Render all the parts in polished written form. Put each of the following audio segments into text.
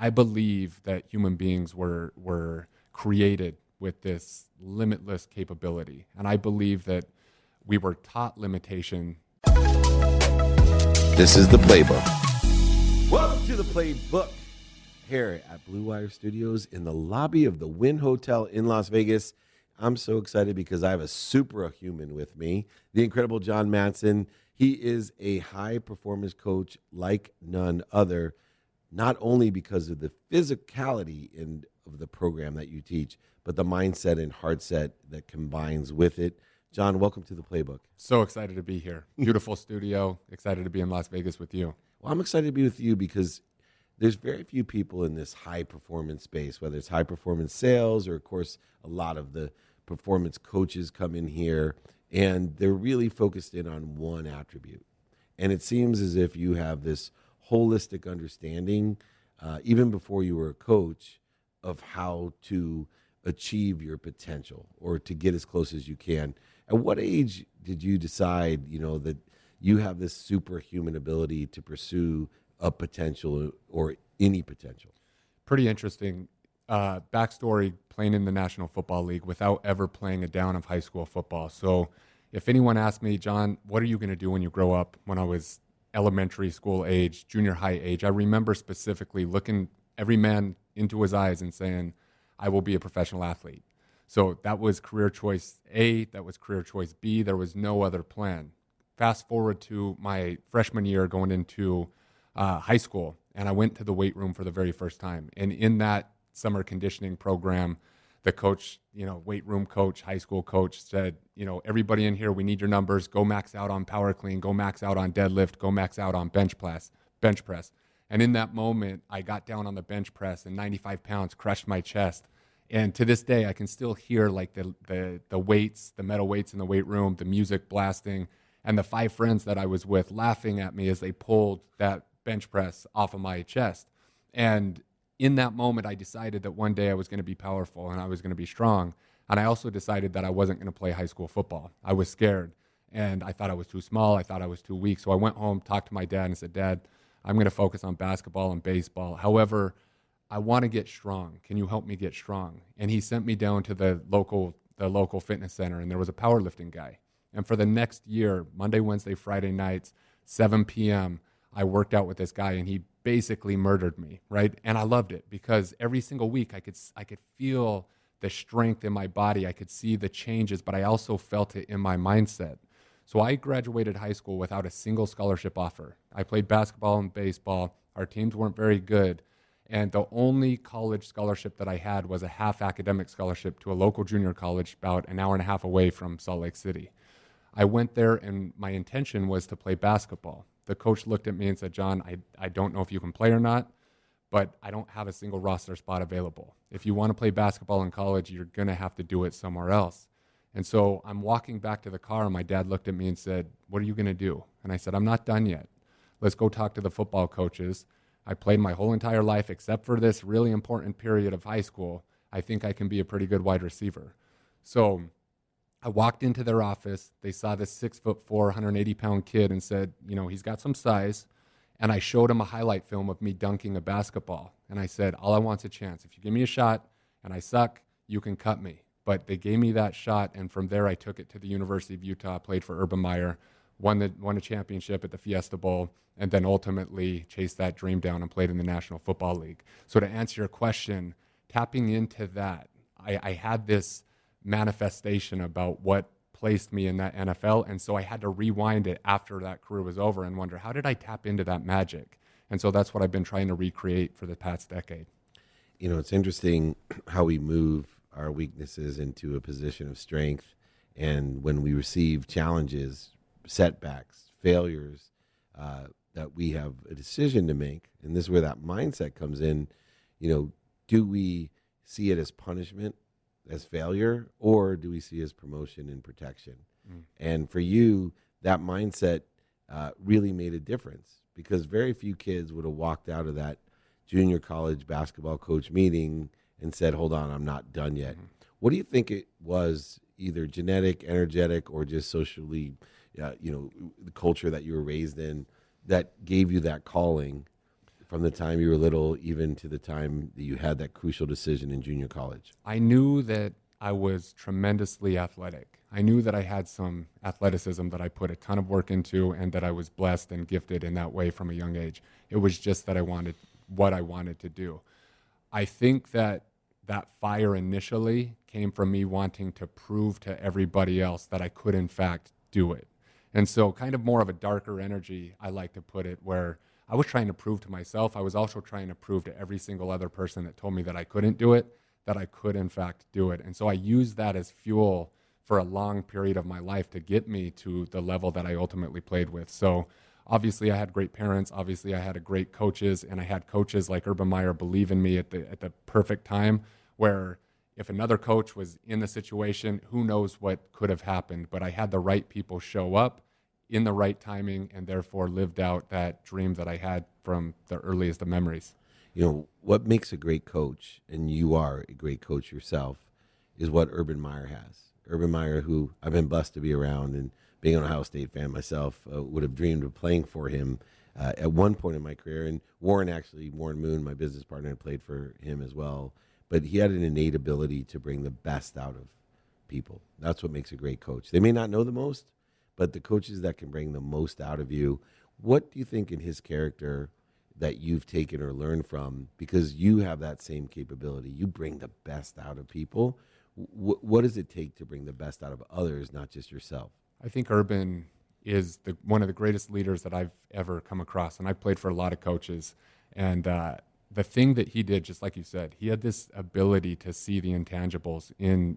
I believe that human beings were created with this limitless capability. And I believe that we were taught limitation. This is The Playbook. Welcome to The Playbook here at Blue Wire Studios in the lobby of the Wynn Hotel in Las Vegas. I'm so excited because I have a superhuman with me, the incredible John Matson. He is a high-performance coach like none other, not only because of the physicality of the program that you teach, but the mindset and heart set that combines with it. John, welcome to The Playbook. So excited to be here. Beautiful studio. Excited to be in Las Vegas with you. Well, I'm excited to be with you because there's very few people in this high-performance space, whether it's high-performance sales or, of course, a lot of the performance coaches come in here, and they're really focused in on one attribute. And it seems as if you have this holistic understanding, even before you were a coach, of how to achieve your potential or to get as close as you can. At what age did you decide, that you have this superhuman ability to pursue a potential or any potential? Pretty interesting. Backstory, playing in the National Football League without ever playing a down of high school football. So if anyone asked me, John, what are you going to do when you grow up? When I was elementary school age, junior high age, I remember specifically looking every man into his eyes and saying, I will be a professional athlete. So that was career choice A, that was career choice B. There was no other plan. Fast forward to my freshman year going into high school, and I went to the weight room for the very first time. And in that summer conditioning program, the coach, weight room coach, high school coach said, everybody in here, we need your numbers. Go max out on power clean. Go max out on deadlift. Go max out on bench press. And in that moment, I got down on the bench press and 95 pounds crushed my chest. And to this day, I can still hear like the weights, the metal weights in the weight room, the music blasting, and the 5 friends that I was with laughing at me as they pulled that bench press off of my chest. And in that moment, I decided that one day I was going to be powerful and I was going to be strong. And I also decided that I wasn't going to play high school football. I was scared, and I thought I was too small. I thought I was too weak. So I went home, talked to my dad, and said, Dad, I'm going to focus on basketball and baseball. However, I want to get strong. Can you help me get strong? And he sent me down to the local fitness center, and there was a powerlifting guy. And for the next year, Monday, Wednesday, Friday nights, 7 p.m., I worked out with this guy, and he basically murdered me, right? And I loved it because every single week I could feel the strength in my body. I could see the changes, but I also felt it in my mindset. So I graduated high school without a single scholarship offer. I played basketball and baseball. Our teams weren't very good. And the only college scholarship that I had was a half academic scholarship to a local junior college about an hour and a half away from Salt Lake City. I went there, and my intention was to play basketball. The coach looked at me and said, John, I don't know if you can play or not, but I don't have a single roster spot available. If you want to play basketball in college, you're going to have to do it somewhere else. And so I'm walking back to the car, and my dad looked at me and said, what are you going to do? And I said, I'm not done yet. Let's go talk to the football coaches. I played my whole entire life except for this really important period of high school. I think I can be a pretty good wide receiver. So I walked into their office. They saw this 6'4", 180-pound kid and said, he's got some size. And I showed him a highlight film of me dunking a basketball. And I said, all I want's a chance. If you give me a shot and I suck, you can cut me. But they gave me that shot, and from there I took it to the University of Utah, played for Urban Meyer, won a championship at the Fiesta Bowl, and then ultimately chased that dream down and played in the National Football League. So to answer your question, tapping into that, I had this manifestation about what placed me in that NFL, and so I had to rewind it after that career was over and wonder, how did I tap into that magic? And so that's what I've been trying to recreate for the past decade. It's interesting how we move our weaknesses into a position of strength, and when we receive challenges, setbacks, failures, that we have a decision to make, and this is where that mindset comes in. Do we see it as punishment, as failure, or do we see it as promotion and protection? And for you, that mindset really made a difference, because very few kids would have walked out of that junior college basketball coach meeting and said, hold on, I'm not done yet. What do you think it was, either genetic, energetic, or just socially, the culture that you were raised in, that gave you that calling from the time you were little, even to the time that you had that crucial decision in junior college? I knew that I was tremendously athletic. I knew that I had some athleticism that I put a ton of work into and that I was blessed and gifted in that way from a young age. It was just that I wanted what I wanted to do. I think that fire initially came from me wanting to prove to everybody else that I could in fact do it. And so kind of more of a darker energy, I like to put it, where I was trying to prove to myself. I was also trying to prove to every single other person that told me that I couldn't do it, that I could in fact do it. And so I used that as fuel for a long period of my life to get me to the level that I ultimately played with. So obviously I had great parents. Obviously I had great coaches, and I had coaches like Urban Meyer believe in me at the perfect time, where if another coach was in the situation, who knows what could have happened. But I had the right people show up in the right timing, and therefore lived out that dream that I had from the earliest of memories. You know, what makes a great coach, and you are a great coach yourself, is what Urban Meyer has. Urban Meyer, who I've been blessed to be around, and being an Ohio State fan myself, would have dreamed of playing for him at one point in my career. And Warren Moon, my business partner, had played for him as well. But he had an innate ability to bring the best out of people. That's what makes a great coach. They may not know the most, but the coaches that can bring the most out of you. What do you think in his character that you've taken or learned from? Because you have that same capability. You bring the best out of people. What does it take to bring the best out of others, not just yourself? I think Urban is one of the greatest leaders that I've ever come across. And I've played for a lot of coaches. And the thing that he did, just like you said, he had this ability to see the intangibles in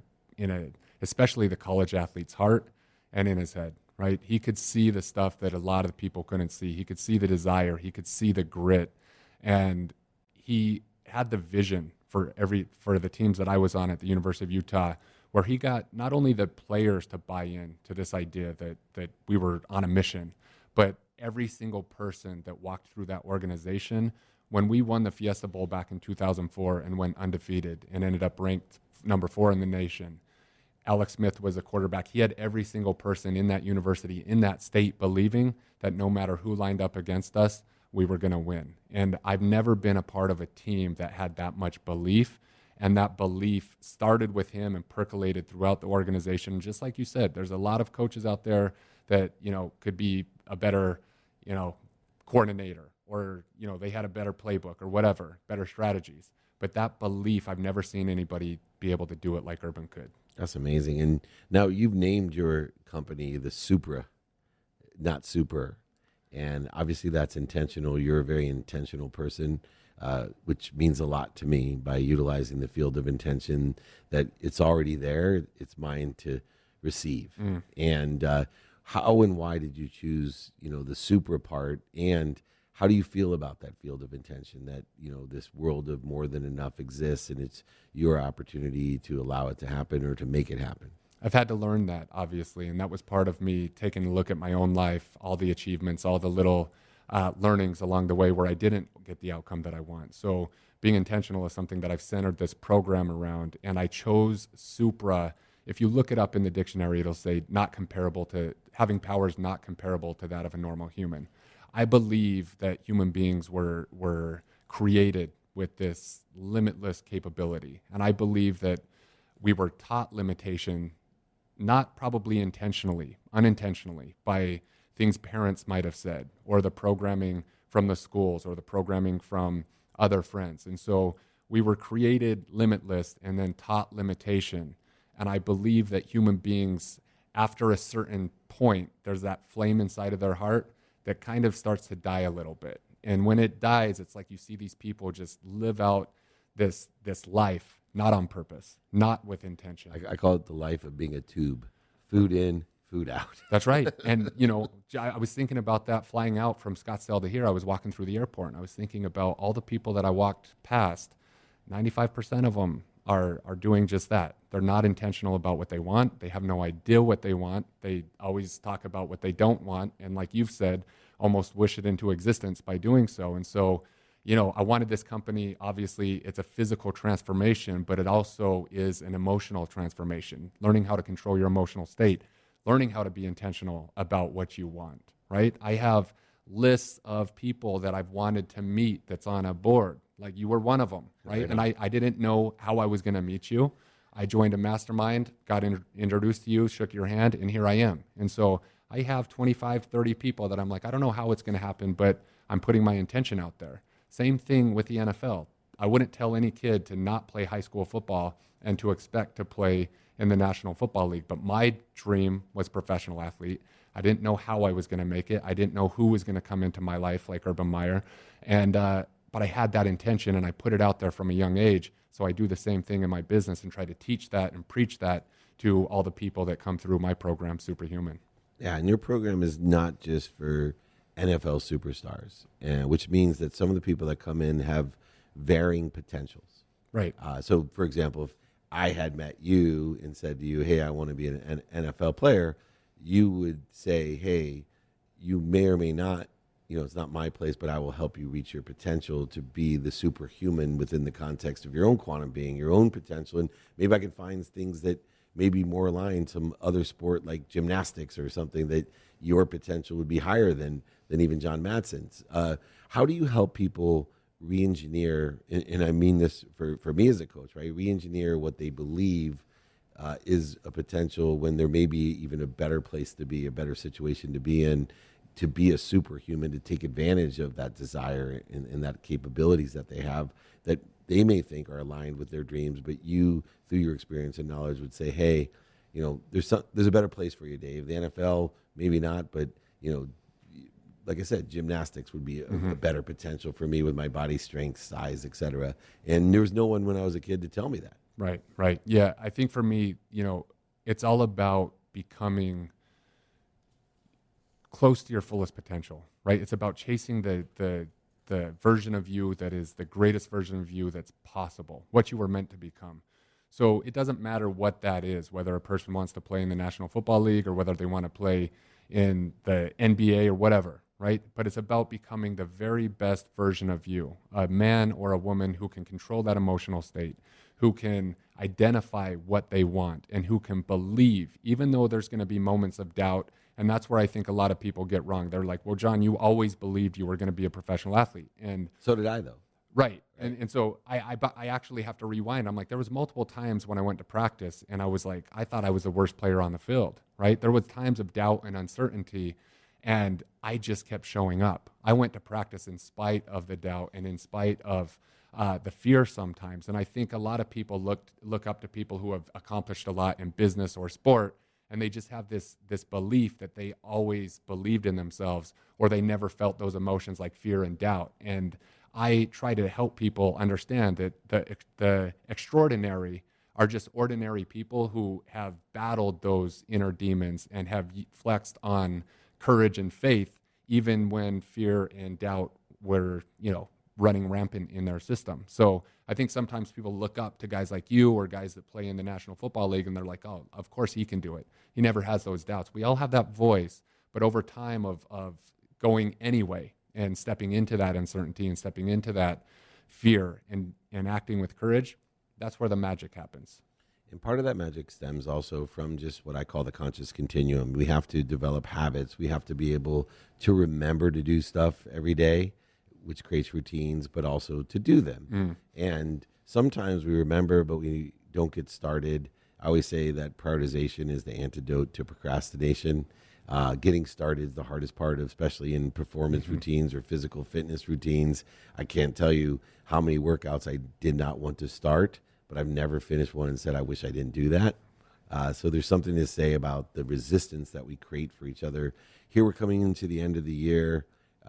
a especially the college athlete's heart and in his head, right? He could see the stuff that a lot of people couldn't see. He could see the desire. He could see the grit. And he had the vision for the teams that I was on at the University of Utah, where he got not only the players to buy in to this idea that we were on a mission, but every single person that walked through that organization. When we won the Fiesta Bowl back in 2004 and went undefeated and ended up ranked number 4 in the nation, Alex Smith was a quarterback. He had every single person in that university, in that state, believing that no matter who lined up against us, we were going to win. And I've never been a part of a team that had that much belief. And that belief started with him and percolated throughout the organization. Just like you said, there's a lot of coaches out there that, could be a better, coordinator, or, they had a better playbook or whatever, better strategies. But that belief, I've never seen anybody be able to do it like Urban could. That's amazing. And now you've named your company the Supra, not Super. And obviously that's intentional. You're a very intentional person, which means a lot to me, by utilizing the field of intention, that it's already there. It's mine to receive. And how and why did you choose, the Supra part? And how do you feel about that field of intention, that, this world of more than enough exists, and it's your opportunity to allow it to happen or to make it happen? I've had to learn that, obviously, and that was part of me taking a look at my own life, all the achievements, all the little learnings along the way where I didn't get the outcome that I want. So being intentional is something that I've centered this program around, and I chose Supra. If you look it up in the dictionary, it'll say having powers not comparable to that of a normal human. I believe that human beings were created with this limitless capability. And I believe that we were taught limitation, not probably intentionally, unintentionally, by things parents might have said, or the programming from the schools, or the programming from other friends. And so we were created limitless and then taught limitation. And I believe that human beings, after a certain point, there's that flame inside of their heart that kind of starts to die a little bit. And when it dies, it's like you see these people just live out this life, not on purpose, not with intention. I call it the life of being a tube. Food in, food out. That's right. And, I was thinking about that flying out from Scottsdale to here. I was walking through the airport, and I was thinking about all the people that I walked past. 95% of them are doing just that. They're not intentional about what they want. They have no idea what they want. They always talk about what they don't want. And like you've said, almost wish it into existence by doing so. And so, I wanted this company, obviously it's a physical transformation, but it also is an emotional transformation, learning how to control your emotional state, learning how to be intentional about what you want, right? I have lists of people that I've wanted to meet that's on a board. Like you were one of them, right? And I didn't know how I was going to meet you. I joined a mastermind, got introduced to you, shook your hand, and here I am. And so I have 25, 30 people that I'm like, I don't know how it's going to happen, but I'm putting my intention out there. Same thing with the NFL. I wouldn't tell any kid to not play high school football and to expect to play in the National Football League. But my dream was professional athlete. I didn't know how I was going to make it. I didn't know who was going to come into my life like Urban Meyer. And, but I had that intention and I put it out there from a young age. So I do the same thing in my business and try to teach that and preach that to all the people that come through my program, Superhuman. Yeah, and your program is not just for NFL superstars, which means that some of the people that come in have varying potentials. Right. So, for example, if I had met you and said to you, hey, I want to be an NFL player, you would say, hey, you may or may not, it's not my place, but I will help you reach your potential to be the superhuman within the context of your own quantum being, your own potential. And maybe I can find things that may be more aligned, some other sport like gymnastics or something that your potential would be higher than even John Madson's. How do you help people re-engineer, and I mean this for me as a coach, right? Re-engineer what they believe is a potential when there may be even a better place to be, a better situation to be in, to be a superhuman, to take advantage of that desire and that capabilities that they have that they may think are aligned with their dreams, but you, through your experience and knowledge, would say, hey, there's a better place for you, Dave. The NFL, maybe not, but, like I said, gymnastics would be a better potential for me with my body strength, size, et cetera. And there was no one when I was a kid to tell me that. Right. Yeah, I think for me, it's all about becoming close to your fullest potential, right? It's about chasing the version of you that is the greatest version of you that's possible, what you were meant to become. So it doesn't matter what that is, whether a person wants to play in the National Football League or whether they want to play in the NBA or whatever, right? But it's about becoming the very best version of you, a man or a woman who can control that emotional state, who can identify what they want, and who can believe, even though there's going to be moments of doubt. And that's where I think a lot of people get wrong. They're like, well, John, you always believed you were going to be a professional athlete. And so did I, though. Right. And so I actually have to rewind. I'm like, there was multiple times when I went to practice and I was like, I thought I was the worst player on the field, right? There was times of doubt and uncertainty, and I just kept showing up. I went to practice in spite of the doubt and in spite of the fear sometimes. And I think a lot of people look up to people who have accomplished a lot in business or sport, and they just have this belief that they always believed in themselves, or they never felt those emotions like fear and doubt. And I try to help people understand that the extraordinary are just ordinary people who have battled those inner demons and have flexed on courage and faith, even when fear and doubt were, running rampant in their system. So I think sometimes people look up to guys like you or guys that play in the National Football League, and they're like, oh, of course he can do it. He never has those doubts. We all have that voice, but over time of going anyway and stepping into that uncertainty and stepping into that fear and acting with courage, that's where the magic happens. And part of that magic stems also from just what I call the conscious continuum. We have to develop habits. We have to be able to remember to do stuff every day, which creates routines, but also to do them. And sometimes we remember, but we don't get started. I always say that prioritization is the antidote to procrastination. Getting started is the hardest part, especially in performance routines or physical fitness routines. I can't tell you how many workouts I did not want to start, but I've never finished one and said, I wish I didn't do that. So there's something to say about the resistance that we create for each other. Here we're coming into the end of the year.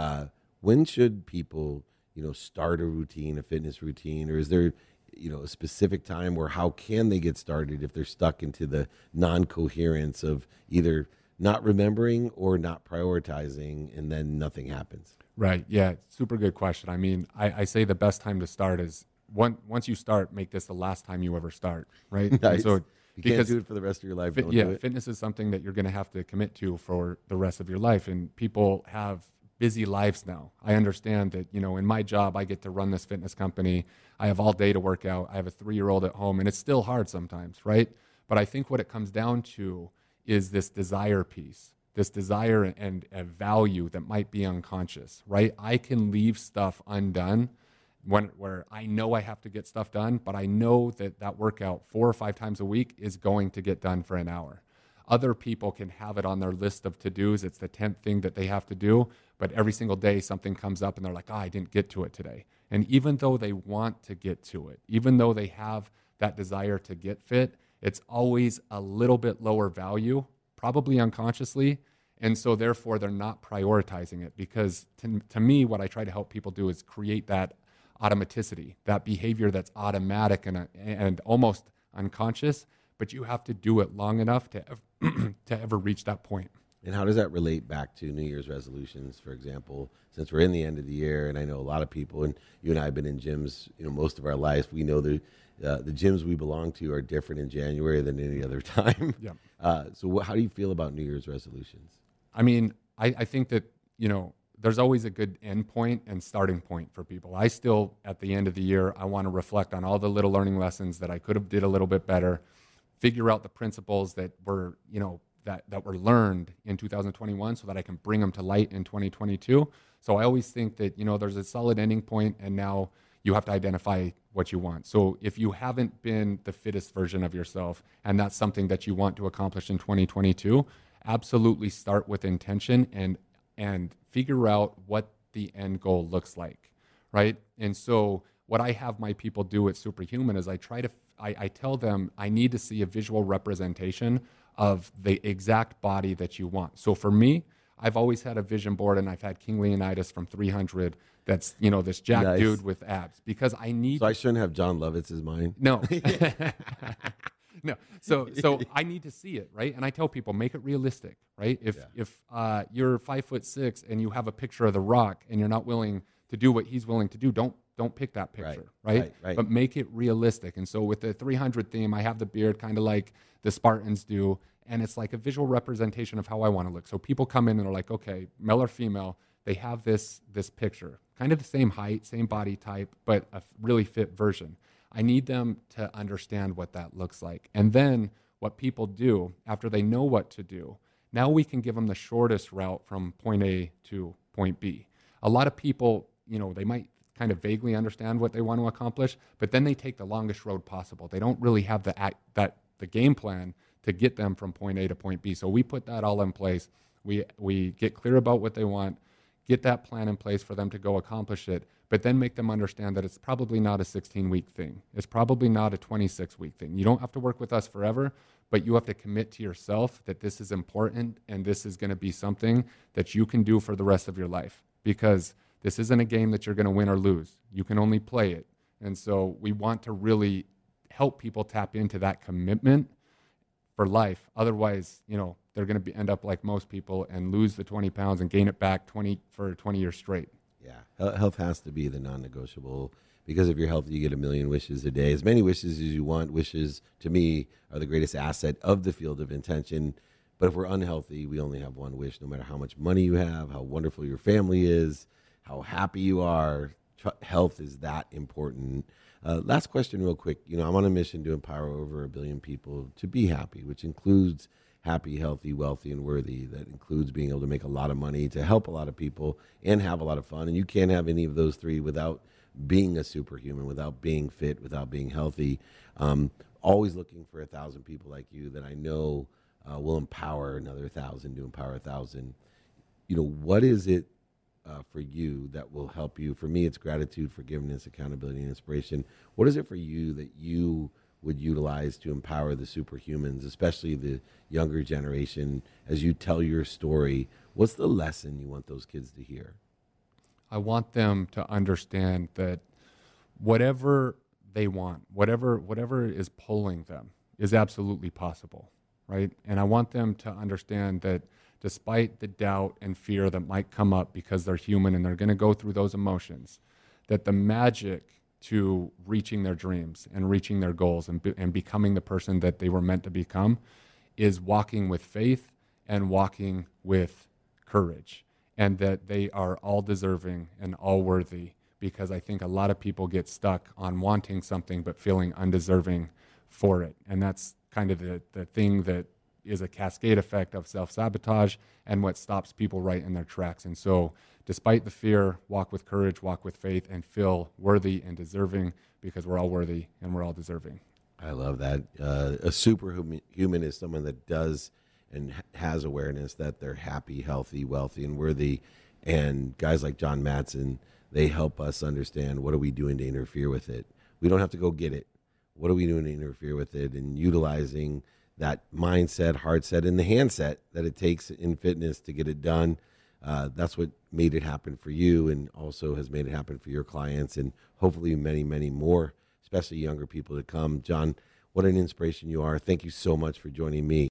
When should people, start a routine, a fitness routine, or is there, a specific time where how can they get started if they're stuck into the non-coherence of either not remembering or not prioritizing, and then nothing happens? Right. Yeah. Super good question. I mean, I say the best time to start is once you start, make this the last time you ever start. Right. Nice. So you can't do it for the rest of your life. Don't do it. Fitness is something that you're going to have to commit to for the rest of your life. And people have busy lives now. I understand that, in my job, I get to run this fitness company. I have all day to work out. I have a 3-year-old at home, and it's still hard sometimes, right? But I think what it comes down to is this desire piece. this desire and a value that might be unconscious, right? I can leave stuff undone where I know I have to get stuff done, but I know that that workout 4 or 5 times a week is going to get done for an hour. Other people can have it on their list of to-dos. It's the 10th thing that they have to do, but every single day something comes up and they're like, I didn't get to it today. And even though they want to get to it, even though they have that desire to get fit, it's always a little bit lower value, probably unconsciously. And so therefore they're not prioritizing it, because to me, what I try to help people do is create that automaticity, that behavior that's automatic and almost unconscious, but you have to do it long enough to ever reach that point. And how does that relate back to New Year's resolutions, for example? Since we're in the end of the year, and I know a lot of people, and you and I have been in gyms, most of our lives. We know the gyms we belong to are different in January than any other time. Yeah. So how do you feel about New Year's resolutions? I mean, I think that, there's always a good end point and starting point for people. I still, at the end of the year, I want to reflect on all the little learning lessons that I could have did a little bit better, figure out the principles that were, that were learned in 2021 so that I can bring them to light in 2022. So I always think that, there's a solid ending point, and now you have to identify what you want. So if you haven't been the fittest version of yourself, and that's something that you want to accomplish in 2022, absolutely start with intention and figure out what the end goal looks like, right? And so what I have my people do at Superhuman is I tell them I need to see a visual representation of the exact body that you want. So for me, I've always had a vision board, and I've had King Leonidas from 300 that's, this jacked Nice. dude with abs, because I need... So I shouldn't have John Lovitz as mine? No. No. So I need to see it, right? And I tell people, make it realistic, right? If you're 5'6" and you have a picture of The Rock and you're not willing to do what he's willing to do, don't pick that picture, right? But make it realistic. And so with the 300 theme, I have the beard kind of like the Spartans do, and it's like a visual representation of how I want to look. So people come in and are like, okay, male or female, they have this picture, kind of the same height, same body type, but a really fit version. I need them to understand what that looks like. And then what people do after they know what to do, now we can give them the shortest route from point A to point B. A lot of people, they might kind of vaguely understand what they want to accomplish, but then they take the longest road possible. They don't really have the game plan to get them from point A to point B. So we put that all in place. We get clear about what they want, get that plan in place for them to go accomplish it, but then make them understand that it's probably not a 16-week thing. It's probably not a 26-week thing. You don't have to work with us forever, but you have to commit to yourself that this is important and this is going to be something that you can do for the rest of your life, because this isn't a game that you're going to win or lose. You can only play it. And so we want to really help people tap into that commitment for life. Otherwise, they're going to end up like most people and lose the 20 pounds and gain it back 20 years straight. Yeah, health has to be the non-negotiable, because if you're healthy, you get a million wishes a day. As many wishes as you want. Wishes, to me, are the greatest asset of the field of intention. But if we're unhealthy, we only have one wish, no matter how much money you have, how wonderful your family is, how happy you are. Health is that important. Last question real quick. I'm on a mission to empower over 1 billion people to be happy, which includes happy, healthy, wealthy, and worthy. That includes being able to make a lot of money, to help a lot of people, and have a lot of fun. And you can't have any of those three without being a superhuman, without being fit, without being healthy. Always looking for 1,000 people like you that I know will empower another 1,000 to empower 1,000. What is it for you that will help you? For me, it's gratitude, forgiveness, accountability, and inspiration. What is it for you that you would utilize to empower the superhumans, especially the younger generation, as you tell your story? What's the lesson you want those kids to hear? I want them to understand that whatever they want, whatever is pulling them, is absolutely possible, right? And I want them to understand that despite the doubt and fear that might come up, because they're human and they're going to go through those emotions, that the magic to reaching their dreams and reaching their goals and becoming the person that they were meant to become is walking with faith and walking with courage, and that they are all deserving and all worthy, because I think a lot of people get stuck on wanting something but feeling undeserving for it. And that's kind of the thing that is a cascade effect of self-sabotage and what stops people right in their tracks. And so despite the fear, walk with courage, walk with faith, and feel worthy and deserving, because we're all worthy and we're all deserving. I love that. A superhuman is someone that does and has awareness that they're happy, healthy, wealthy, and worthy. And guys like John Matson, they help us understand, what are we doing to interfere with it? We don't have to go get it. What are we doing to interfere with it? And utilizing that mindset, heart set, and the handset that it takes in fitness to get it done. That's what made it happen for you, and also has made it happen for your clients, and hopefully many, many more, especially younger people to come. John, what an inspiration you are. Thank you so much for joining me.